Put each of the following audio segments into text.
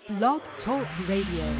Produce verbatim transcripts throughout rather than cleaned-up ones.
Blog Talk Radio.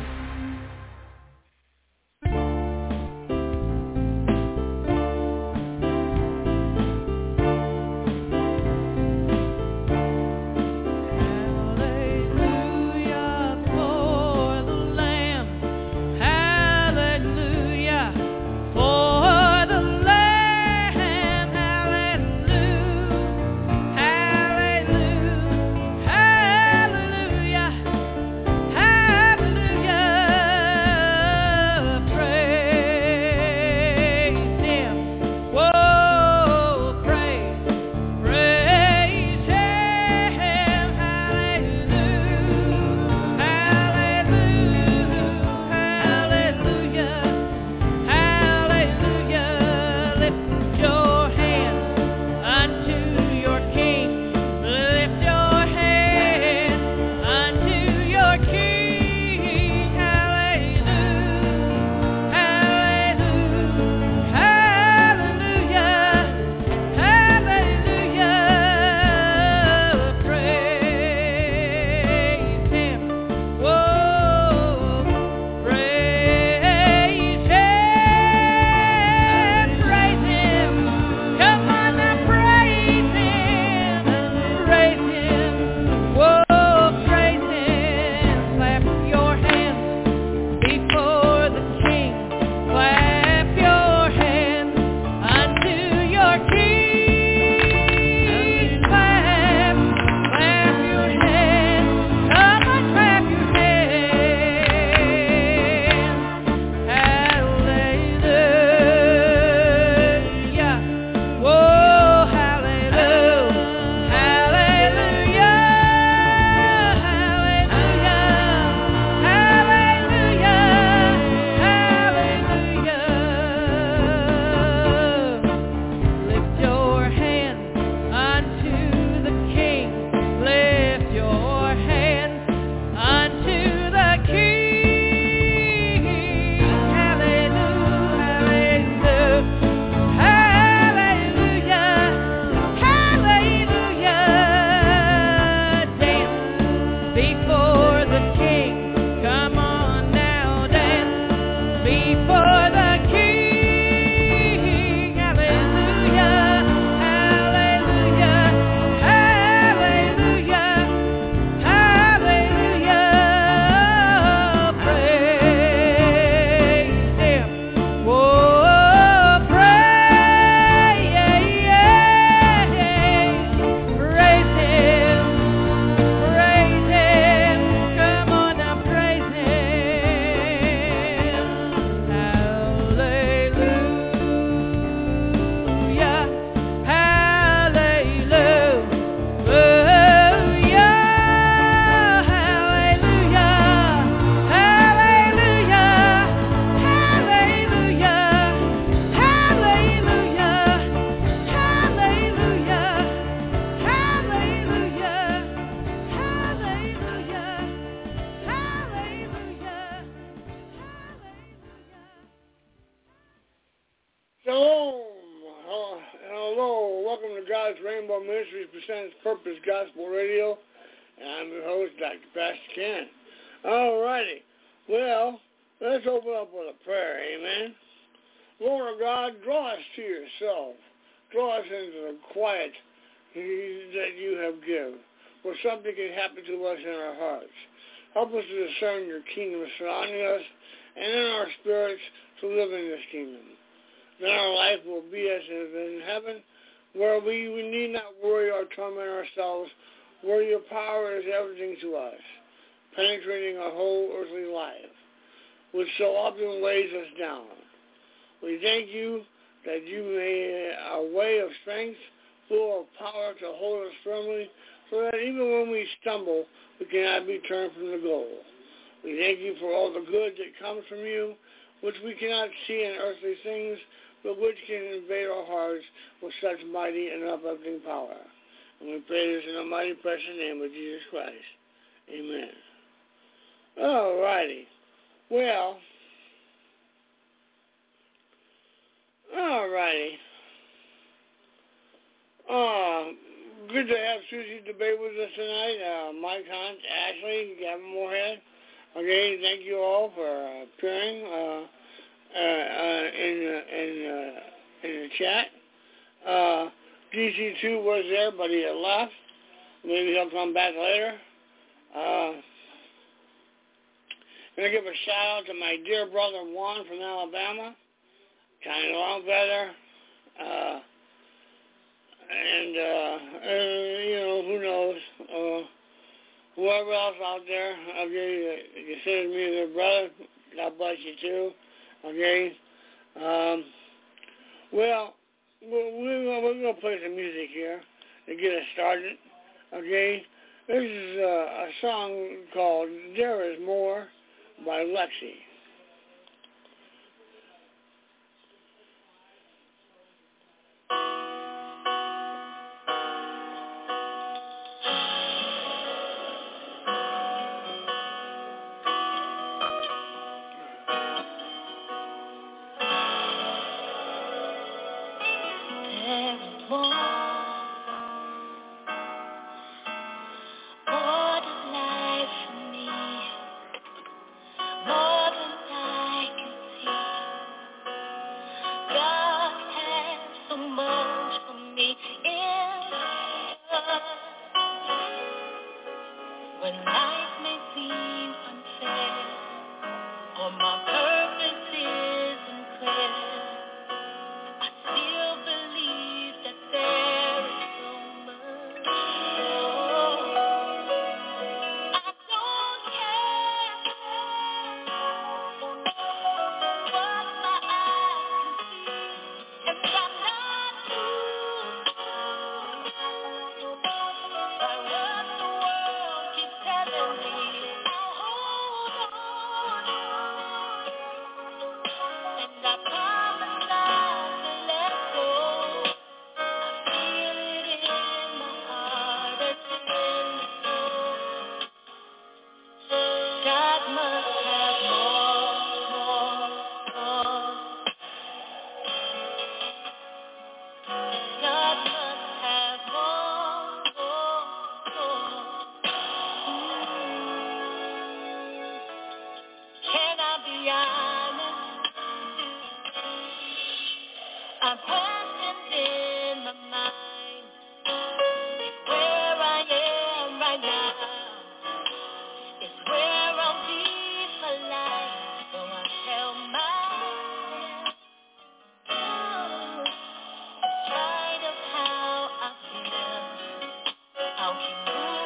Purpose Gospel Radio, and I'm your host, Doctor Pastor Ken. All righty. Well, let's open up with a prayer, amen. Lord God, draw us to yourself. Draw us into the quiet that you have given, where something can happen to us in our hearts. Help us to discern your kingdom surrounding us, and in our spirits to live in this kingdom. Then our life will be as it is in heaven, where we, we need not worry or torment ourselves, where your power is everything to us, penetrating our whole earthly life, which so often weighs us down. We thank you that you made a way of strength, full of power to hold us firmly, so that even when we stumble, we cannot be turned from the goal. We thank you for all the good that comes from you, which we cannot see in earthly things, but which can invade our hearts with such mighty and uplifting power. And we pray this in the mighty precious name of Jesus Christ. Amen. All righty. Well, all righty. Uh, good to have Susie debate with us tonight. Uh, Mike Hunt, Ashley, Gavin Moorhead. Okay, thank you all for uh, appearing uh, uh, uh, in, uh, in, uh, in the chat. Uh, D C two was there, but he had left. Maybe he'll come back later. Uh, I'm going to give a shout out to my dear brother Juan from Alabama, kind of long better. Uh, and, uh, uh, you know, who knows, uh, whoever else out there, okay, uh, considers me their brother, God bless you too, okay. Um, well, we're, we're going to play some music here to get us started, okay. This is uh, a song called There Is More by Lexi.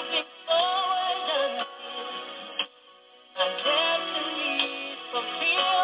I can't believe for fear.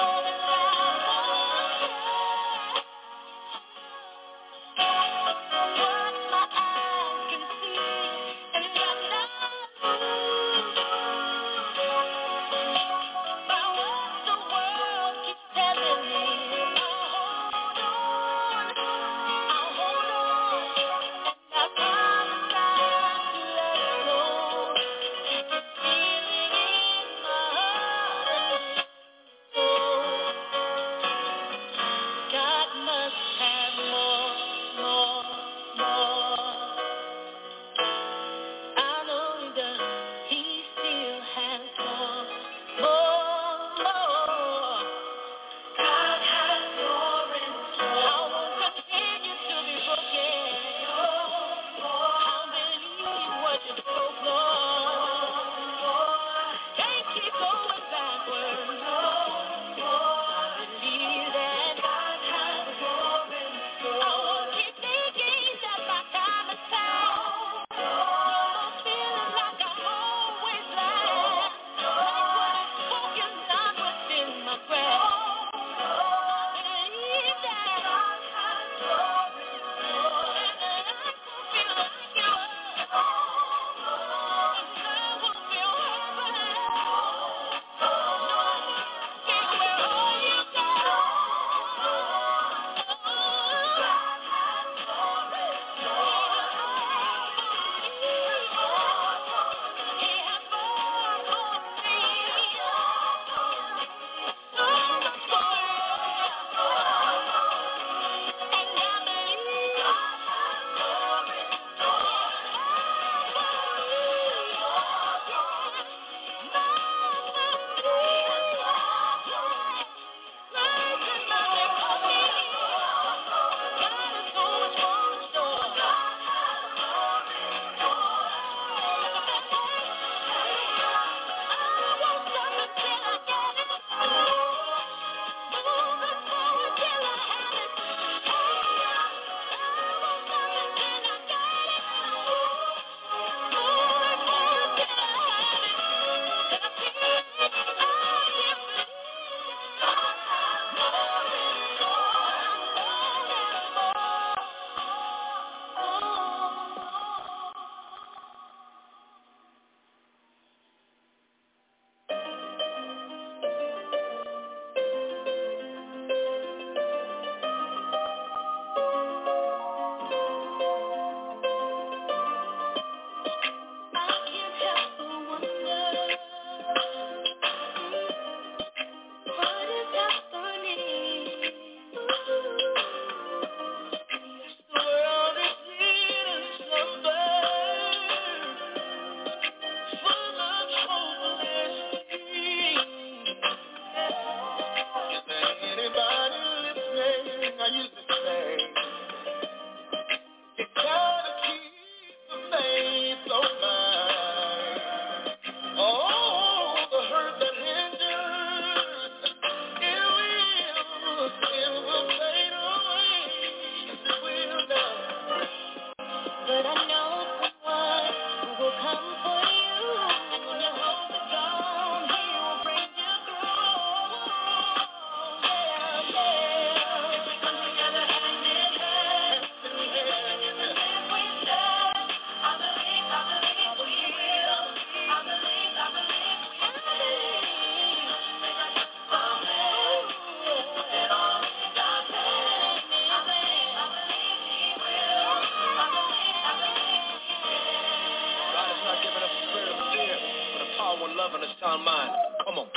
power and love and a sound mind. Come on.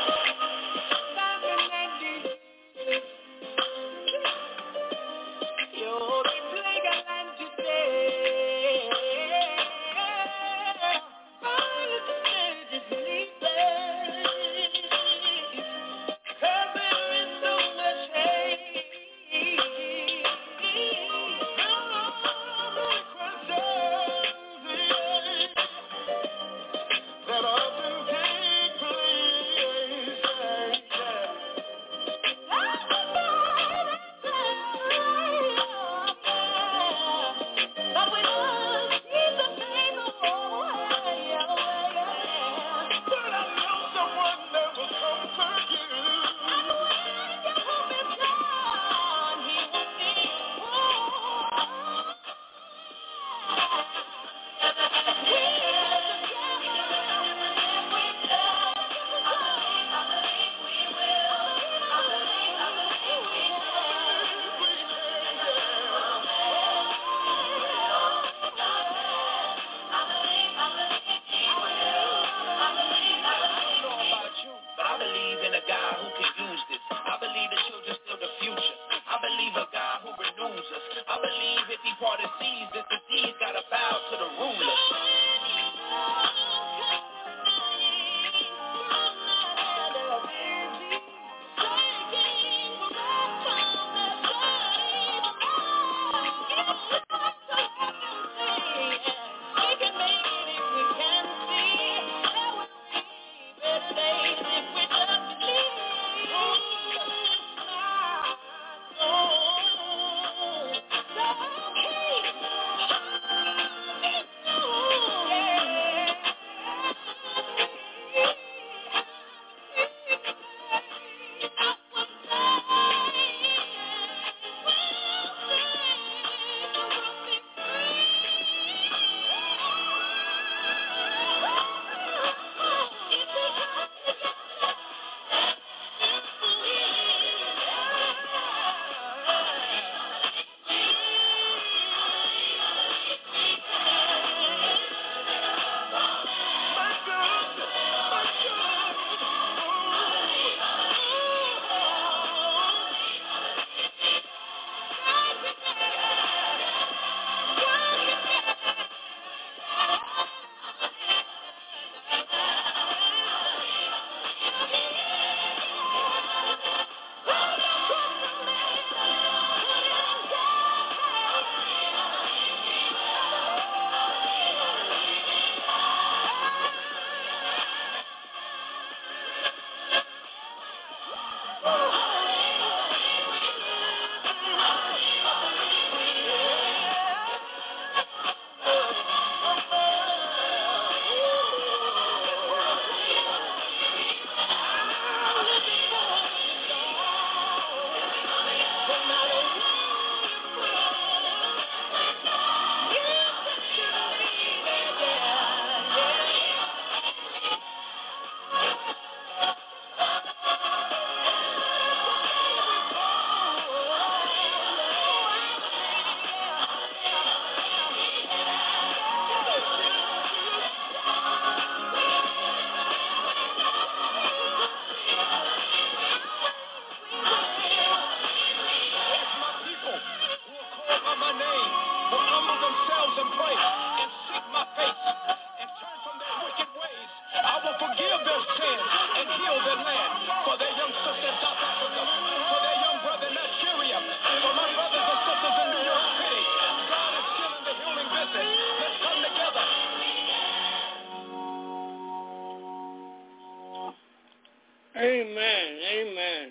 Amen, amen.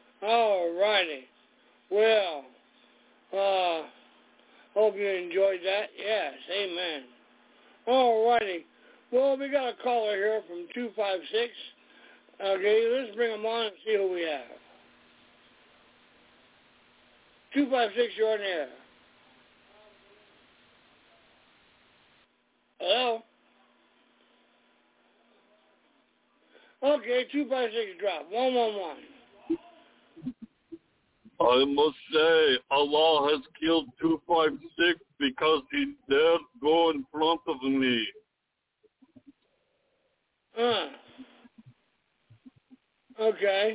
All righty. Well, uh, hope you enjoyed that. Yes, amen. All righty. Well, we got a caller here from two five six. Okay, let's bring them on and see who we have. two five six, you're on the air. Hello? Okay, two five six drop. one one one. I must say, Allah has killed two five six because he dared go in front of me. Uh. Okay.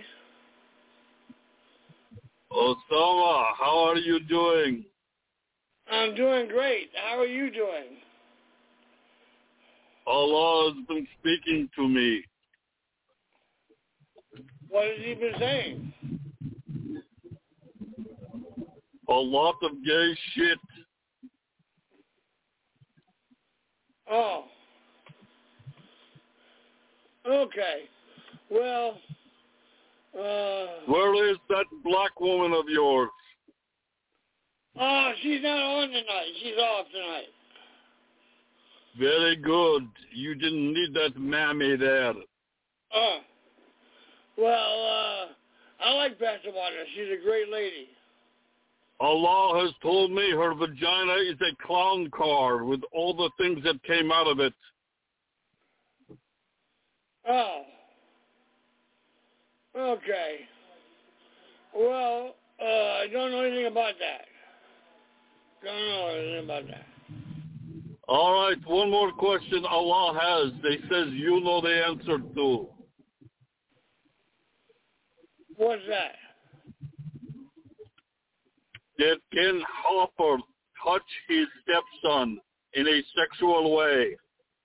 Osama, how are you doing? I'm doing great. How are you doing? Allah has been speaking to me. What has he been saying? A lot of gay shit. Oh. Okay. Well, uh... Where is that black woman of yours? Oh, she's not on tonight. She's off tonight. Very good. You didn't need that mammy there. Oh. Well, uh, I like Pastor Water. She's a great lady. Allah has told me her vagina is a clown car with all the things that came out of it. Oh. Okay. Well, uh, I don't know anything about that. Don't know anything about that. All right, one more question Allah has. They says you know the answer to. What's that? Did Ken Hopper touch his stepson in a sexual way?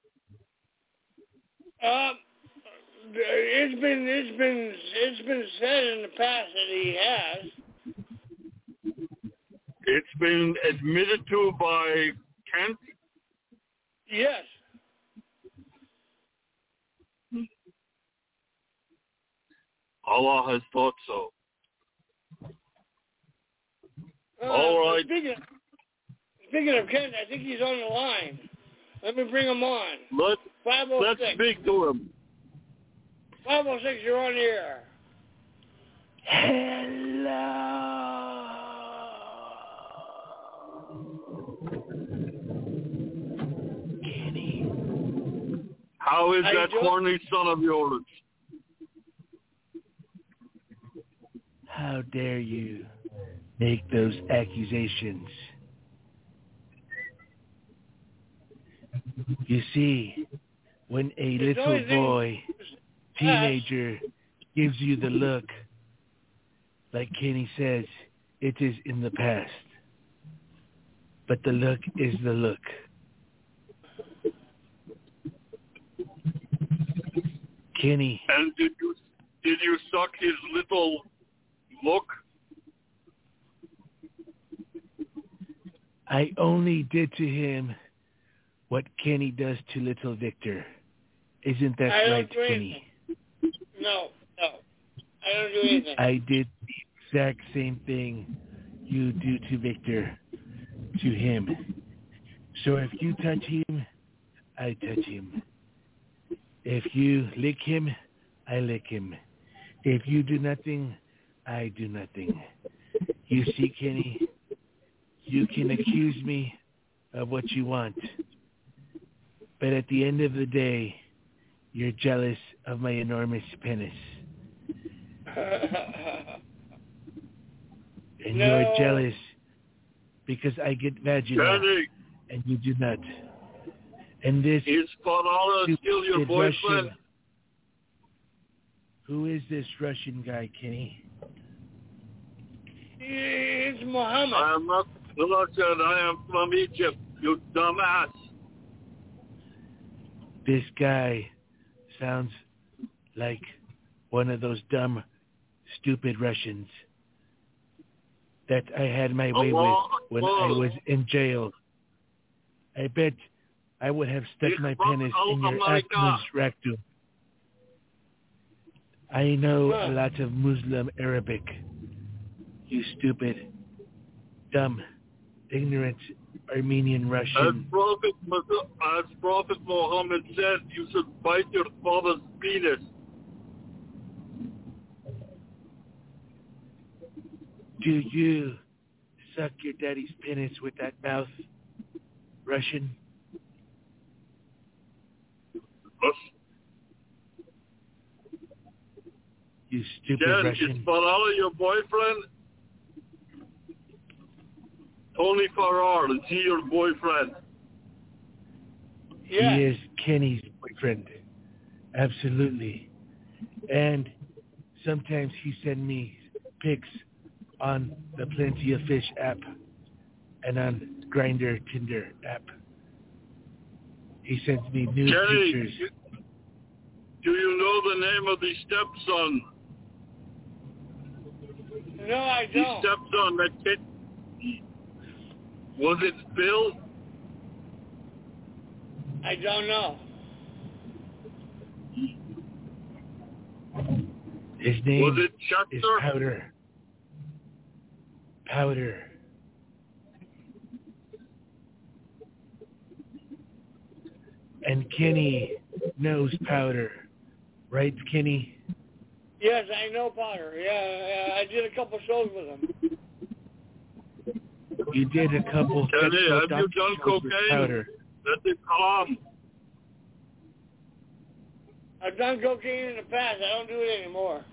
Um, it's been it's been it's been said in the past that he has. It's been admitted to by Kent. Yes. Allah has thought so. Uh, All right. Speaking, speaking of Kent, I think he's on the line. Let me bring him on. Let, five oh six. let's speak to him. five oh six, you're on the air. Kenny. How is How you that doing? horny son of yours? How dare you make those accusations? You see, when a It's little only thing- boy, teenager, gives you the look, like Kenny says, it is in the past. But the look is the look. Kenny. And did you did you suck his little look? I only did to him what Kenny does to little Victor. Isn't that I don't right, do Kenny? anything. No, no. I don't do anything. I did the exact same thing you do to Victor, to him. So if you touch him, I touch him. If you lick him, I lick him. If you do nothing, I do nothing. You see, Kenny, you can accuse me of what you want. But at the end of the day, you're jealous of my enormous penis. And No. you're jealous because I get vaginal Kenny, and you do not. And this is Farala still your stupid boyfriend? Russian, who is this Russian guy, Kenny? It's Muhammad. I am not Russian. I am from Egypt, you dumbass. This guy sounds like one of those dumb, stupid Russians that I had my way Allah with when I Akbar. was in jail. I bet I would have stuck my Ikhwan penis in your al-America. Atmos rectum. I know Huh. a lot of Muslim Arabic. You stupid, dumb, ignorant Armenian As Russian. Prophet, as Prophet Muhammad said, you should bite your father's penis. Do you suck your daddy's penis with that mouth, Russian? Us. You stupid Jen, is Russian. Farala your boyfriend? Tony Farrar, is he your boyfriend? Yeah. He is Kenny's boyfriend. Absolutely. And sometimes he sends me pics on the Plenty of Fish app and on Grindr Tinder app. He sends me nude Kenny, pictures. do you know the name of the stepson? No, I The don't. stepson that kid. Was it Bill? I don't know. His name Was it is Chester? Powder. Powder. And Kenny knows Powder. Right, Kenny? Yes, I know Potter. Yeah, yeah, I did a couple shows with him. You did a couple Kenny, sexual have you docu done shows with cocaine? Powder. Let it come. I've done cocaine in the past. I don't do it anymore.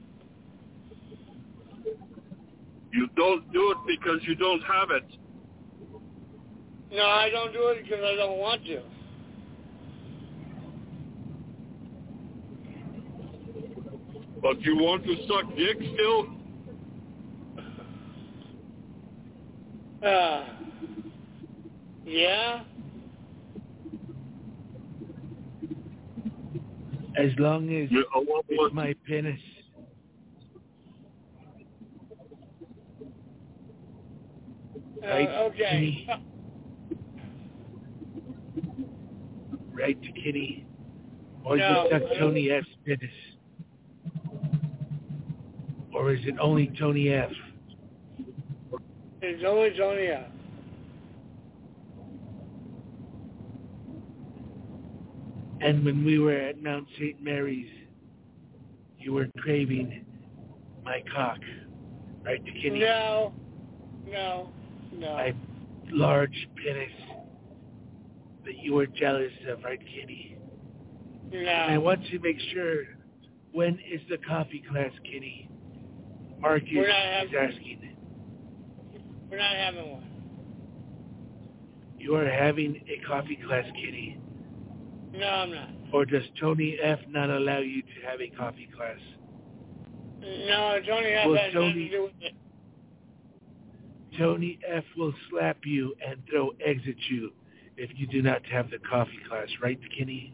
You don't do it because you don't have it. No, I don't do it because I don't want to. But you want to suck dick still? Uh, yeah. As long as You, uh, what, it's what, my penis. Uh, Right, okay. Kenny? Right, Kenny? Or No, is it I suck don't- Tony F's penis? Or is it only Tony F? It's only Tony F. And when we were at Mount Saint Mary's, you were craving my cock. Right, Kenny? No, no, no. My large penis that you were jealous of, right, Kenny? No. And I want to make sure, when is the coffee class, Kenny? Marcus We're not is having- asking. We're not having one. You are having a coffee class, Kenny. No, I'm not. Or does Tony F not allow you to have a coffee class? No, Tony F Well, has nothing Tony- to do with it. Tony F will slap you and throw eggs at you if you do not have the coffee class, right, Kenny?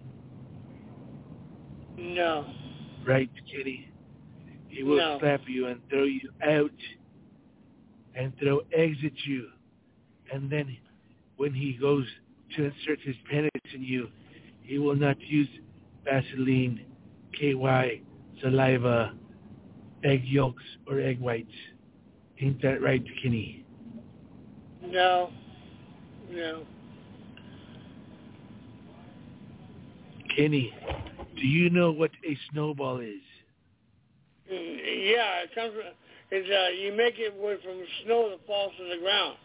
No. Right, Kenny? He will No. slap you and throw you out and throw eggs at you. And then when he goes to insert his penis in you, he will not use Vaseline, K Y, saliva, egg yolks, or egg whites. Ain't that right, Kenny? No. No. Kenny, do you know what a snowball is? Mm, Yeah, it comes from, it's, uh, you make it with, from snow that falls to the ground.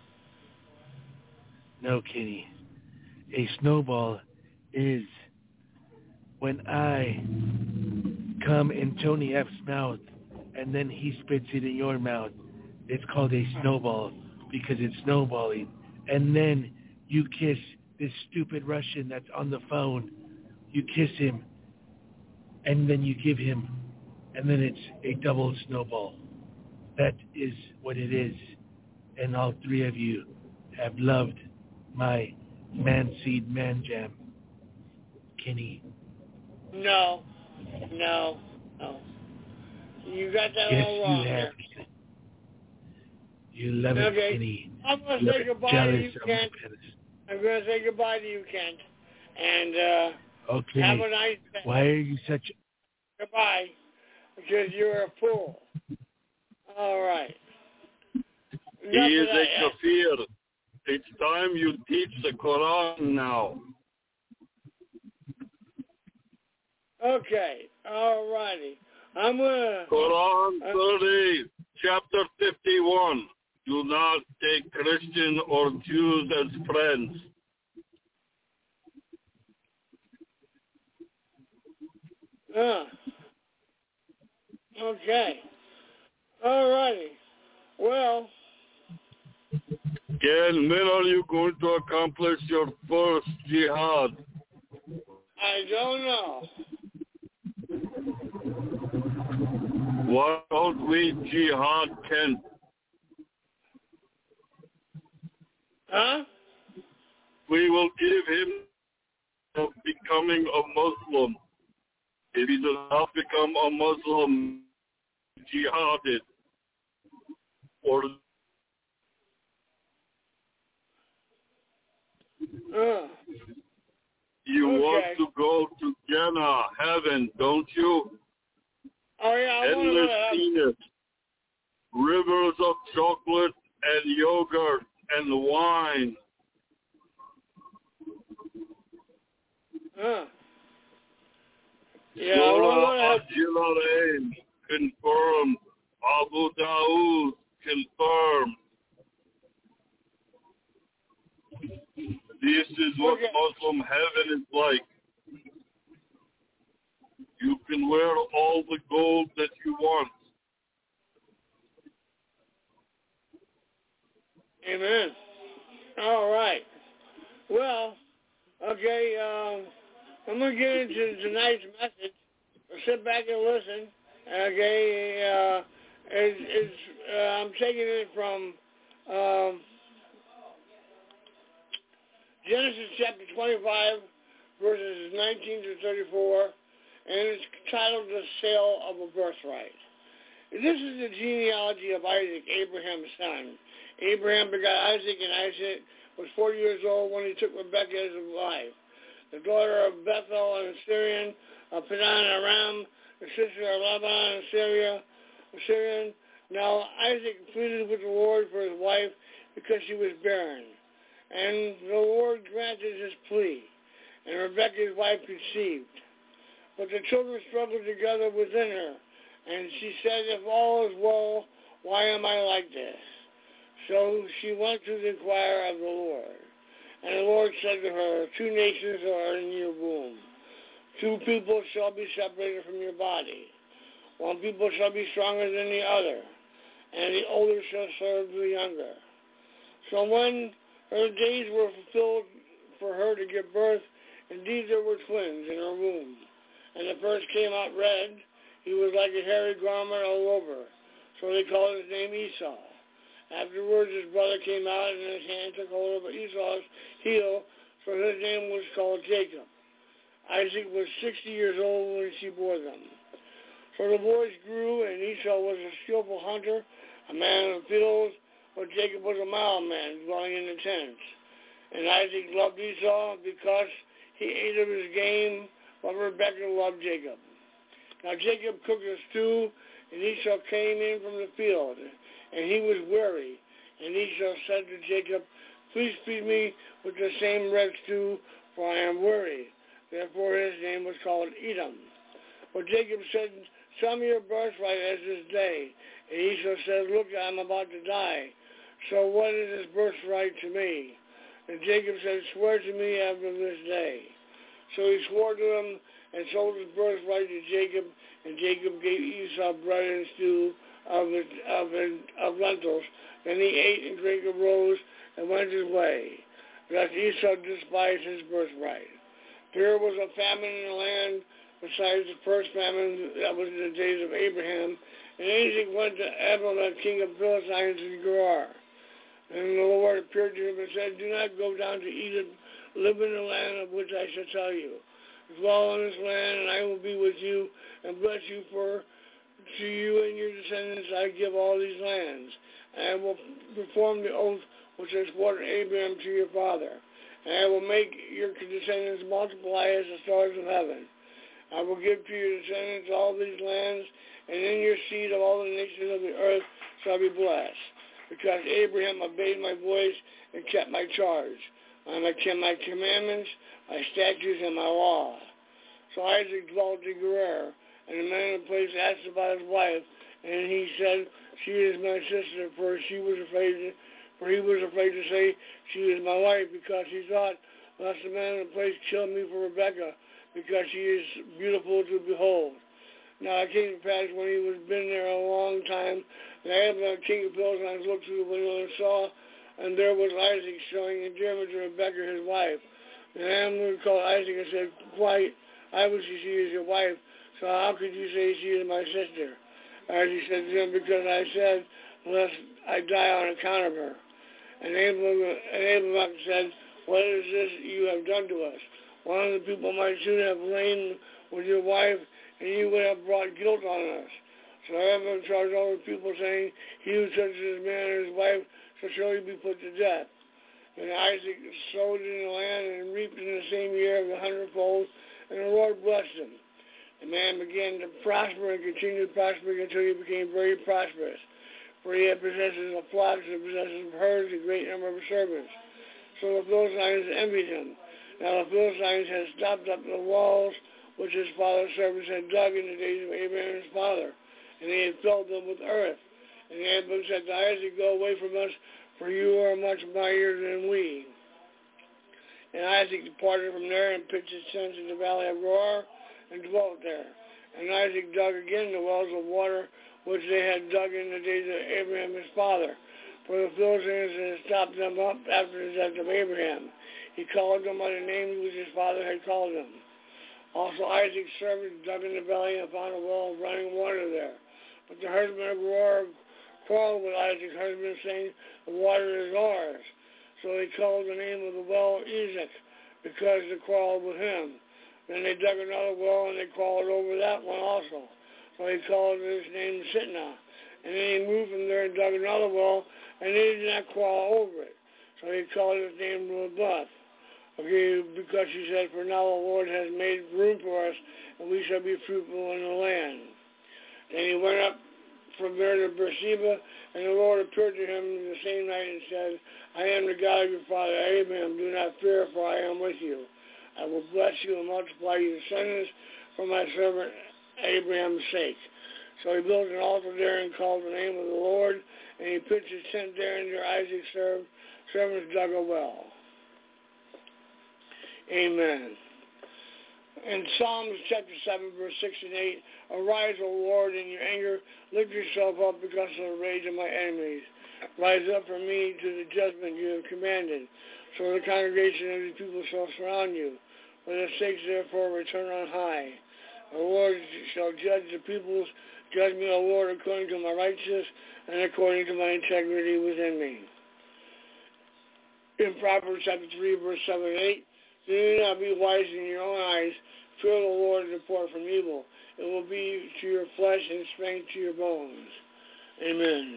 No, Kenny. A snowball is when I come in Tony F's mouth and then he spits it in your mouth. It's called a snowball because it's snowballing. And then you kiss this stupid Russian that's on the phone. You kiss him and then you give him, and then it's a double snowball. That is what it is. And all three of you have loved my man-seed man-jam, Kenny. No. No. No. You got that Yes, all wrong you have. there. You love Okay. it, Kenny. I'm going to Love say it. goodbye to Jealous you, of my Kent. penis. I'm going to say goodbye to you, Kent. And uh, Okay. have a nice day. Why are you such... Goodbye. Because you're a fool. All right. he Enough is of that. a kafir. It's time you teach the Quran now. Okay. All righty. I'm going to... Quran thirty, chapter fifty-one. Do not take Christian or Jews as friends. Uh, okay. All righty. Well, Ken, when are you going to accomplish your first jihad? I don't know. Why don't we jihad Kent? Huh? We will give him of becoming a Muslim. If he does not become a Muslim, jihaded. Or Uh, you okay. want to go to Jannah, heaven, don't you? Oh, yeah, I want to go Endless to heaven. peanuts, rivers of chocolate and yogurt and wine. Huh. Yeah, I want to go to heaven. Al-Jilalain confirmed. Abu Dawood confirmed. This is what Okay. Muslim heaven is like. You can wear all the gold that you want. Amen. All right. Well, okay, um, I'm going to get into tonight's message. Sit back and listen. Okay, uh, it's, it's, uh, I'm taking it from um, Genesis chapter twenty-five, verses nineteen to thirty-four, and it's titled The Sale of a Birthright. This is the genealogy of Isaac, Abraham's son. Abraham begot Isaac, and Isaac was forty years old when he took Rebekah as a wife, the daughter of Bethuel and Syrian, of Padan Aram, the sister of Laban and Syria, Syrian. Now Isaac pleaded with the Lord for his wife because she was barren. And the Lord granted his plea, and Rebekah his wife conceived. But the children struggled together within her, and she said, if all is well, why am I like this? So she went to inquire of the Lord. And the Lord said to her, two nations are in your womb. Two people shall be separated from your body. One people shall be stronger than the other, and the older shall serve the younger. So when her days were fulfilled for her to give birth, indeed there were twins in her womb. And the first came out red. He was like a hairy garment all over. So they called his name Esau. Afterwards his brother came out, and his hand took hold of Esau's heel, so his name was called Jacob. Isaac was sixty years old when she bore them. So the boys grew, and Esau was a skillful hunter, a man of the fields, but Jacob was a mild man, dwelling in the tents. And Isaac loved Esau because he ate of his game, but Rebekah loved Jacob. Now Jacob cooked a stew, and Esau came in from the field, and he was weary. And Esau said to Jacob, please feed me with the same red stew, for I am weary. Therefore his name was called Edom. But Jacob said, sell me your birthright as this day. And Esau said, look, I am about to die. So what is this birthright to me? And Jacob said, swear to me after this day. So he swore to him and sold his birthright to Jacob, and Jacob gave Esau bread and stew of, of, of lentils. Then he ate and drank and rose and went his way. Thus Esau despised his birthright. There was a famine in the land besides the first famine that was in the days of Abraham. And Isaac went to Abimelech, king of Philistines, in Gerar. And the Lord appeared to him and said, do not go down to Egypt. Live in the land of which I shall tell you. Dwell in this land, and I will be with you and bless you, for to you and your descendants I give all these lands. And I will perform the oath which I swore to Abraham to your father. And I will make your descendants multiply as the stars of heaven. I will give to your descendants all these lands, and in your seed of all the nations of the earth shall be blessed. Because Abraham obeyed my voice and kept my charge. And I kept my commandments, my statutes, and my law. So Isaac dwelt in Gerar, and the man of the place asked about his wife, and he said, she is my sister, for she was afraid to, for he was afraid to say, she is my wife, because he thought, lest the man of the place kill me for Rebekah, because she is beautiful to behold. Now it came to pass when he was been there a long time, and Abimelech, king of Philistines, looked through the window and saw, and there was Isaac showing endearment to Rebekah his wife. And Abimelech called Isaac and said, quite, obviously she is your wife, so how could you say she is my sister? As he said to them, because I said, lest I die on account of her. And Abimelech said, what is this you have done to us? One of the people might soon have lain with your wife, and you would have brought guilt on us. So Abimelech charged all the people, saying, he who touches this man or his wife shall surely be put to death. And Isaac sowed in the land and reaped in the same year of the hundredfold, and the Lord blessed him. The man began to prosper and continued prospering until he became very prosperous. For he had possessions of flocks and possessions of herds, a great number of servants. So the Philistines envied him. Now the Philistines had stopped up the walls which his father's servants had dug in the days of Abraham his father, and they had filled them with earth. And Abraham said to Isaac, go away from us, for you are much mightier than we. And Isaac departed from there and pitched his tents in the valley of Gerar and dwelt there. And Isaac dug again the wells of water which they had dug in the days of Abraham his father. For the Philistines had stopped them up after the death of Abraham. He called them by the names which his father had called them. Also Isaac's servants dug in the valley and found a well of running water there. But the husband of Gerar quarreled with Isaac's husband, saying, the water is ours. So they called the name of the well Esek, because they quarreled with him. Then they dug another well, and they quarreled over that one also. So he called his name Sitnah. And then he moved from there and dug another well, and they did not quarrel over it. So he called his name Rehoboth. Okay, because he said, for now the Lord has made room for us, and we shall be fruitful in the land. Then he went up from there to Beersheba, and the Lord appeared to him the same night and said, I am the God of your father Abraham. Do not fear, for I am with you. I will bless you and multiply your descendants for my servant Abraham's sake. So he built an altar there and called the name of the Lord, and he pitched his tent there, and there Isaac served, servants dug a well. Amen. In Psalms chapter seven, verse six and eight, arise, O Lord, in your anger, lift yourself up because of the rage of my enemies. Rise up for me to the judgment you have commanded. So the congregation of the people shall surround you. For their sakes, therefore, return on high. The Lord shall judge the peoples. Judge me, O Lord, according to my righteousness and according to my integrity within me. In Proverbs chapter three, verse seven and eight, do not be wise in your own eyes. Fear the Lord and depart from evil. It will be to your flesh and strength to your bones. Amen.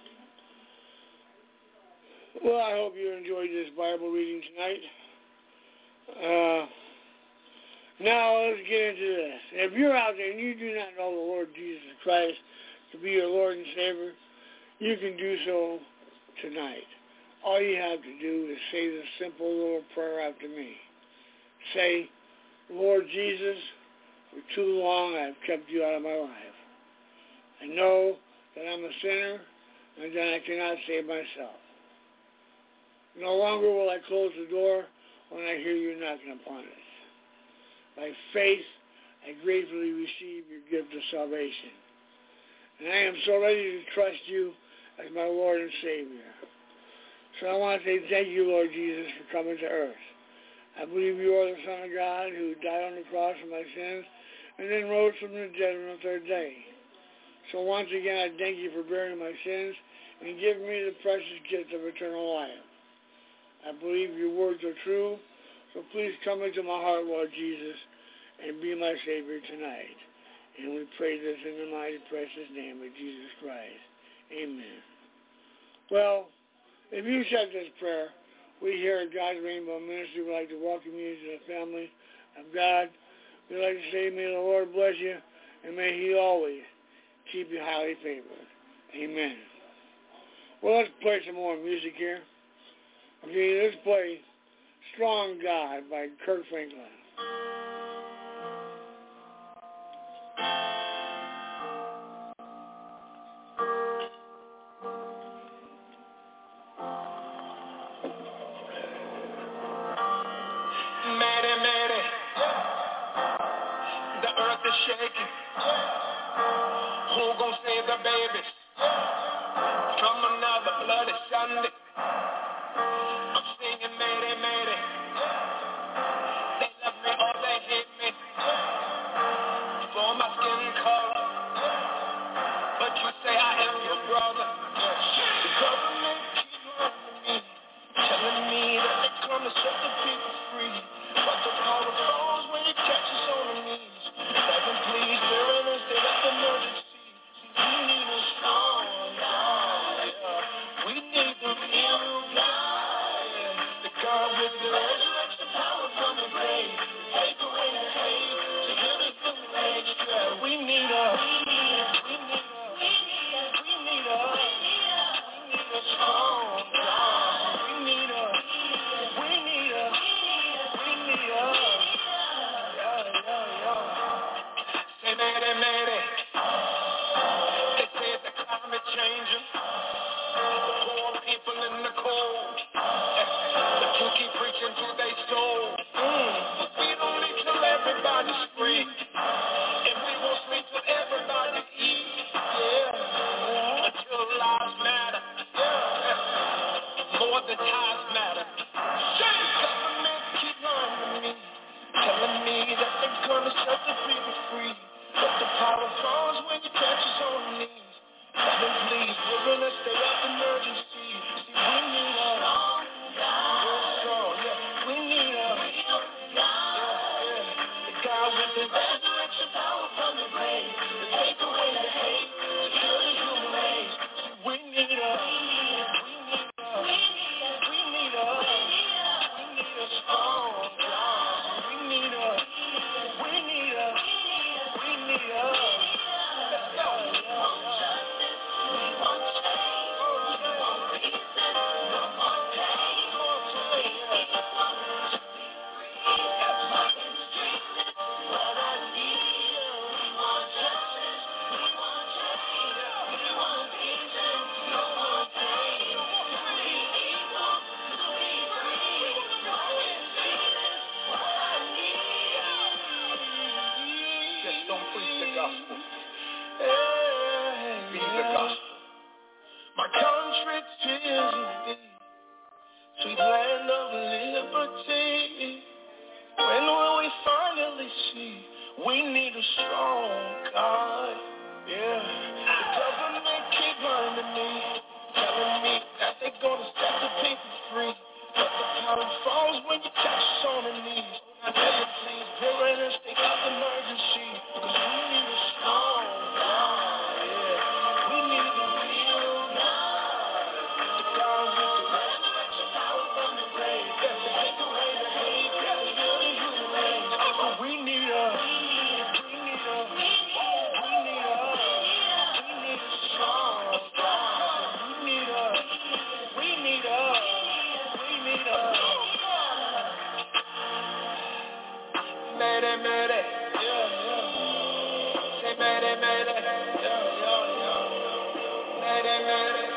Well, I hope you enjoyed this Bible reading tonight. Uh, now let's get into this. If you're out there and you do not know the Lord Jesus Christ to be your Lord and Savior, you can do so tonight. All you have to do is say this simple little prayer after me. Say, Lord Jesus, for too long I've kept you out of my life. I know that I'm a sinner and that I cannot save myself. No longer will I close the door when I hear you knocking upon it. By faith, I gratefully receive your gift of salvation. And I am so ready to trust you as my Lord and Savior. So I want to say thank you, Lord Jesus, for coming to earth. I believe you are the Son of God who died on the cross for my sins and then rose from the dead on the third day. So once again, I thank you for bearing my sins and giving me the precious gift of eternal life. I believe your words are true, so please come into my heart, Lord Jesus, and be my Savior tonight. And we pray this in the mighty, precious name of Jesus Christ. Amen. Well, if you said this prayer, we here at God's Rainbow Ministry would like to welcome you to the family of God. We'd like to say, may the Lord bless you, and may he always keep you highly favored. Amen. Well, let's play some more music here. Okay, let's play Strong God by Kirk Franklin. Mayday, mayday, the earth is shaking. Who gon' save the babies from another bloody Sunday? I'm singing mayday, mayday. They love me or they hate me for my skin color, We need a, we need a, we need a, we need a strong God. We need a, we need a, we need a, yeah, yeah, yeah. Say, Mary, Mary, they say the climate changing, the poor people in the cold, the two keep preaching to their soul. Mm. But we don't need till everybody's free. And we won't sleep till everybody eat, yeah, until lives matter, yeah, more than times matter. The government keep lying to me, telling me that they're gonna set the people free, but the power falls when you touch us on the knees. Tell them please, we're gonna stay up emergency. See, we need a strong, yeah, we need a, yeah, yeah, the God with the resurrection power from the grave, to take away the hate, to kill the human race. We need a, we need a, we need a, we need a strong God. We need a, we need a, we need a, let's go. We want change, we want reason, we want change, we want change. We want to be free, that's my instinct. What I need, we want justice, we want change, we want peace, no more pain. To be equal, to be free, my instinct is what I need. Just don't preach the gospel. Hey, be the gospel. My country tears of thee, sweet land of liberty. When will we finally see we need a strong God? Yeah, the government keep lying to me, telling me that they're gonna set the people free, but the power falls when you touch us on the knees. I tell you please, we're in a state of emergency, cause we need a strong God. Yeah, we need a real God, the God with the resurrection power from the grave, that to take away the hate, that to kill the human race. But we need a, we need a, we need a, we need a strong God. We need a, we need a, we need a, Mayday, mayday, yeah, yeah. Say mayday, mayday, yeah, yeah, yeah. Mayday, mayday.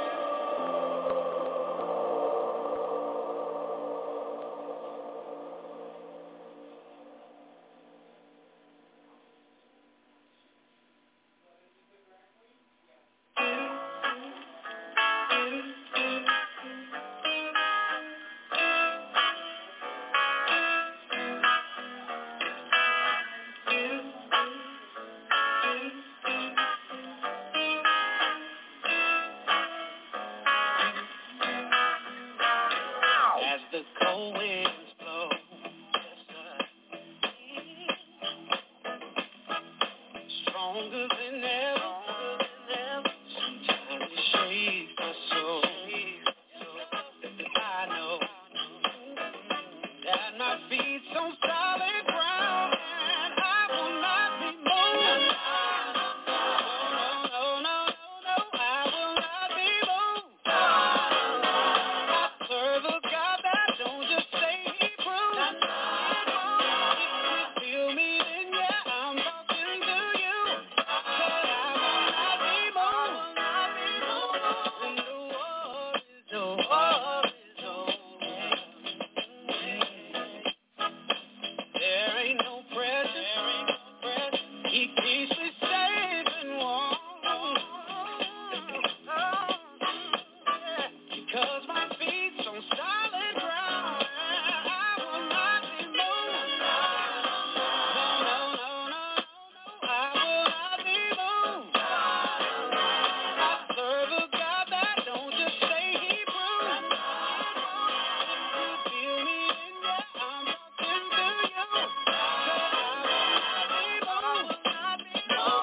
As the cold winds blow, stronger than ever, sometimes it shakes my soul. I know that my feet's on solid ground and I will not be moved. No, no, no, no, I will not be moved. I serve a God that don't just say He proves. If you feel me, then yeah, I'm talking to you. Said I will not be moved. When the war is over, is over. There ain't no pressure, there ain't no pressure. He keeps me safe and warm. Because my feet's on solid ground, I will not be moved. No, no, no, no, no, I will not be moved. I serve a God that don't just say He proves. If you feel me, then yeah, I'm talking to you. Said I will not be moved.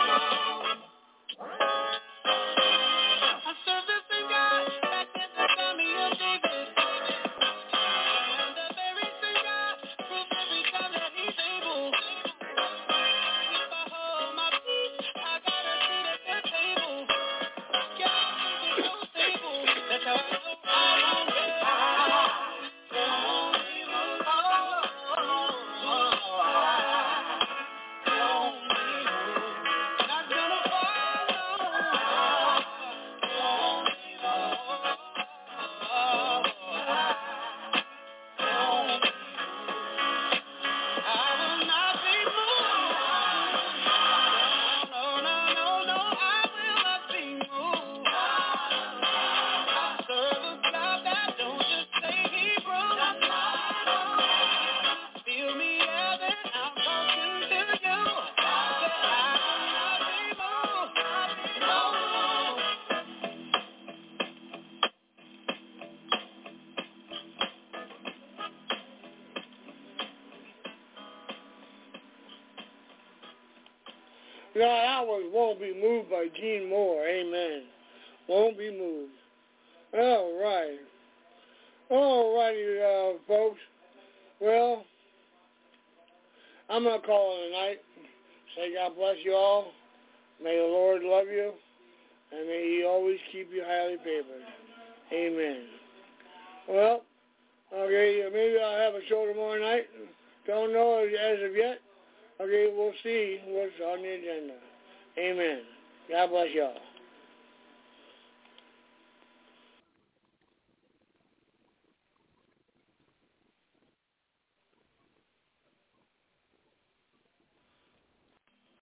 No, that was Won't Be Moved by Gene Moore. Amen. Won't be moved. All right. All righty, uh, folks. Well, I'm going to call it a night. Say God bless you all. May the Lord love you. And may He always keep you highly favored. Amen. Well, okay, maybe I'll have a show tomorrow night. Don't know as of yet. Okay, we'll see what's on the agenda. Amen. God bless y'all.